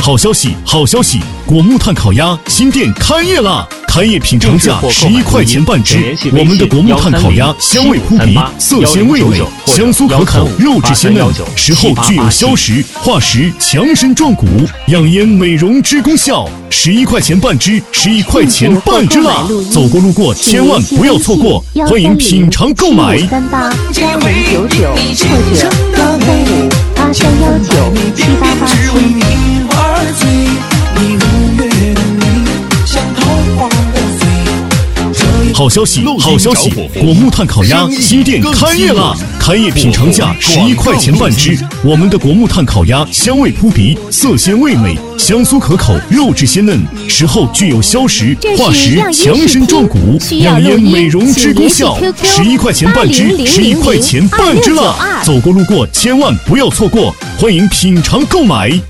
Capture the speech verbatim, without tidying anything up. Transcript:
好消息，好消息！果木炭烤鸭新店开业啦！开业品尝价十一块钱半只，我们的果木炭烤鸭香味扑鼻，色鲜味美，香酥可口，肉质鲜嫩，食后具有消食、化食、强身壮骨、养颜美容之功效。十一块钱半只，十一块钱半只啦！走过路过千万不要错过，欢迎品尝购买。 三八幺零九九或者幺三五八三幺九七八八七。 好消息，好消息！果木炭烤鸭新店开业啦！开业品尝价十一块钱半只，我们的果木炭烤鸭香味扑鼻，色鲜味美，香酥可口，肉质鲜嫩，食后具有消食、化食、强身壮骨、养颜美容之功效。十一块钱半只，十一块钱半只啦！走过路过千万不要错过，欢迎品尝购买。